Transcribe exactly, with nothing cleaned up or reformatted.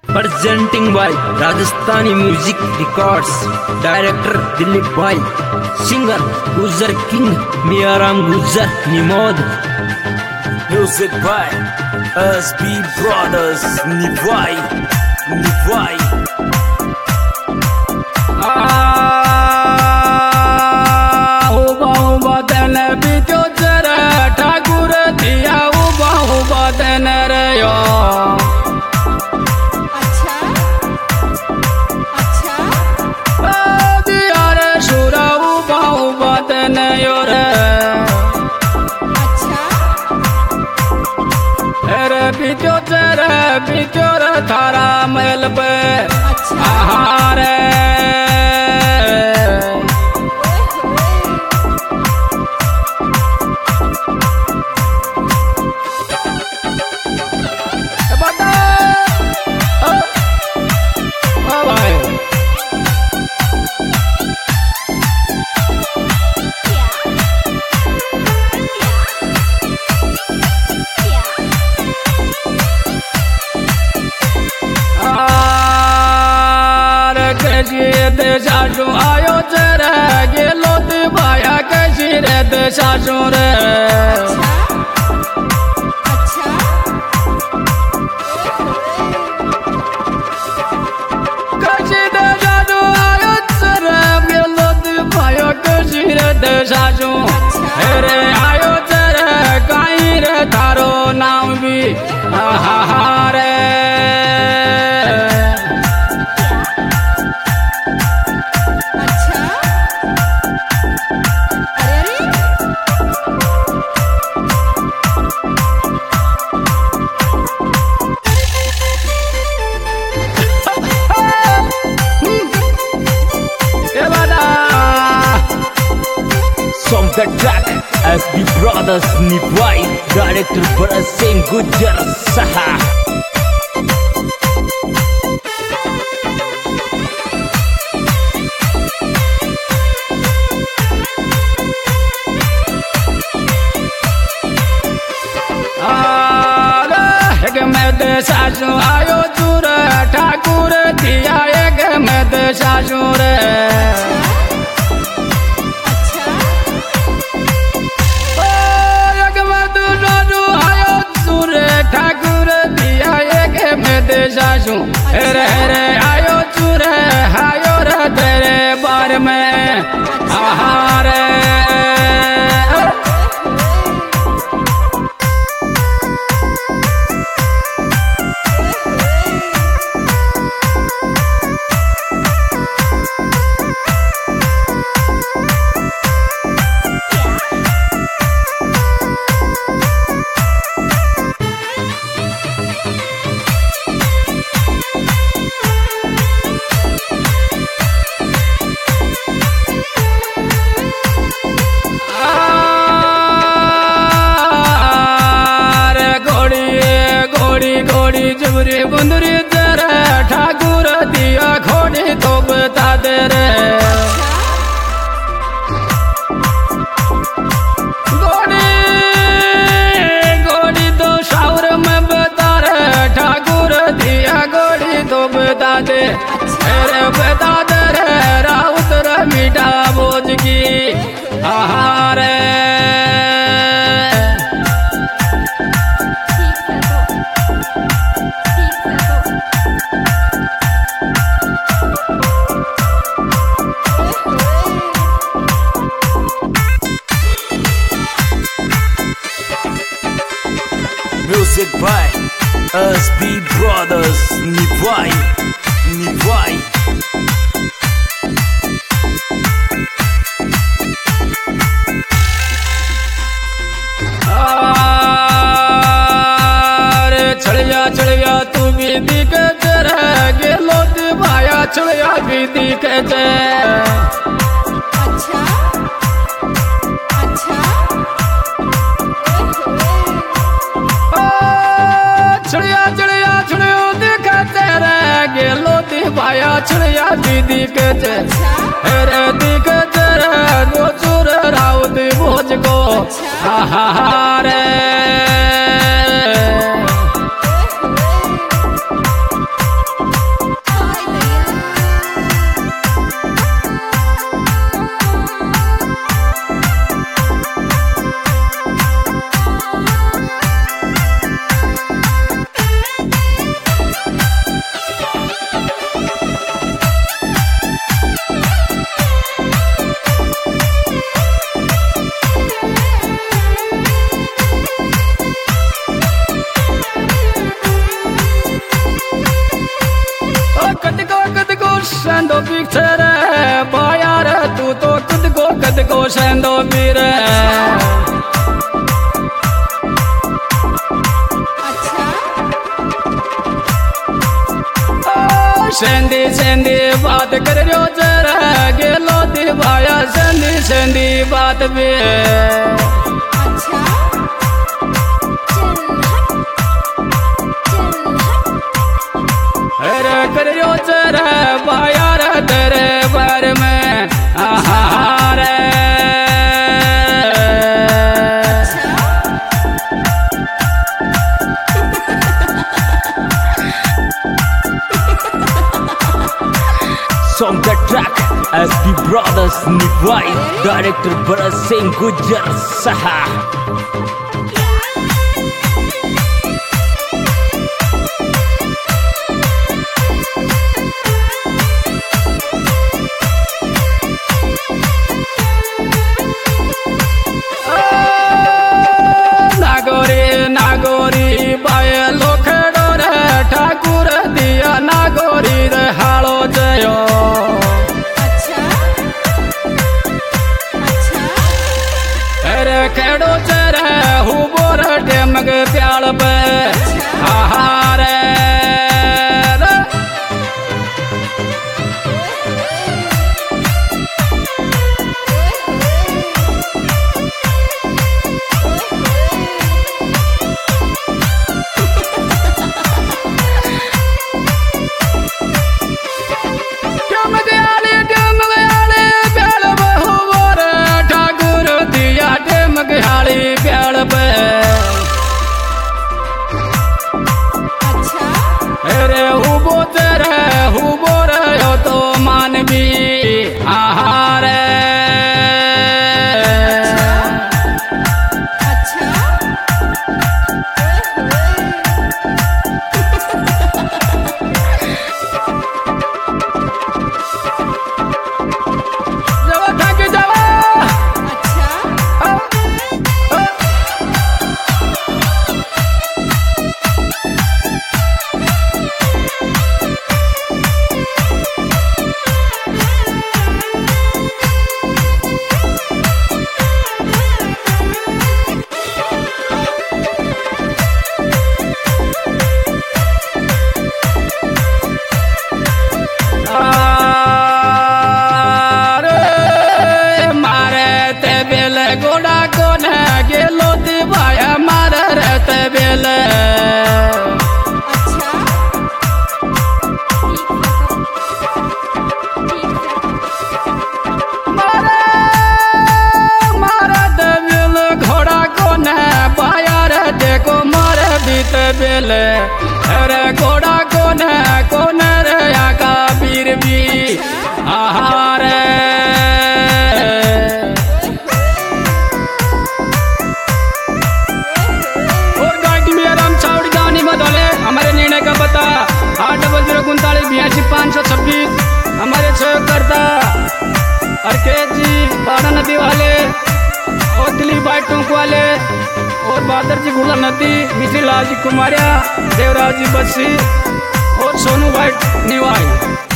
Presenting by Rajasthani Music Records. Director Dilip Bhai. Singer Guzar King Miaram Guzar Nimod. Music by S B Brothers Nivai Nivai ठाकुर दिया बाहू बदन रो अच्छा अच्छा दिया रे सुराऊ बाहू बदन रे अच्छा अरे बिचो तेरे बिचो रे थारा महल पे अच्छा आहारे सासू आयो तेरे गेलो दिवाया कैसी रे दे सासू रे अच्छा कैसी दे सासू आयो तेरे गेलो दिवाया कैसी रे दे सासू रे आयो तेरे कहीं रे थारो नाम भी आहारे From the track S B Brothers Nivai Director Bharat Singh Gujjar Saha सासू आयो चूर ठाकुर दिया एक मत सासू रे एक मत सासू आयो चूर ठाकुर दिया एक मत सासू रे रे आयो चूर आयो रे तेरे बार में आहारे जुबरी बुंदरी तेरे ठाकुर दिया खोड़ी तो बता दे रे गोड़ी गोड़ी तो शावर में बता रे ठाकुर दिया गोड़ी तो बता दे अरे बता दे रे राउत रे मीठा बोझ की आहारे Music by S B Brothers Nivai Nivai अरे छड़िया छड़िया तू भी दिखे तेरे गेलो दिवाया छड़िया भी दिखे तेरे अच्छा अच्छा छड़िया छड़िया छड़ियो दिखे तेरे गेलो दिवाया छड़िया भी दिखे तेरे अरे दिखे तेरे दो चूर राउत भोज को आहारे सेंदो पीछे रे बाया रे तू तो कद को कद को सेंदो पीरे अच्छा सेंदी सेंदी बात कर रयो जरा गेलो दी भाया सेंदी सेंदी बात भी अच्छा अरे कर रयो जरा भाया रे तेरे बार में आहा रे Song the track S B Brothers Nivai, director Bharat Singh Gujjar Saha. Nagori Nagori by लोखड़ो रे ठाकुर दिया नागोरी रे हालो जयो अच्छा अच्छा अरे खेड़ो चरे हुबोर टेमग प्याल पे आहारे अरे हुबो तेरे हुबो रहो तो मानवी आहारे अच्छा जवा थक जवा अच्छा गोड़ा कोने गेलो दिवाया मारे रहते बेले अच्छा मारे मारे देविल घोड़ा कोने पाया रे देखो मारे बीते बेले अरे घोड़ा कोने कोने रे आका बीर भी आहारे हमारे निर्णय का पता आठ डबल जीरो उनतालीस बयासी पाँच सौ छब्बीस हमारे सहयोगकर्ता अर्केश जी बाड़ा नदी वाले और दिलीप भाई टोंक वाले और बहादुर जी गुला नदी मिश्री लाल जी कुमारिया देवराज जी बस्सी और सोनू भाई निवाई।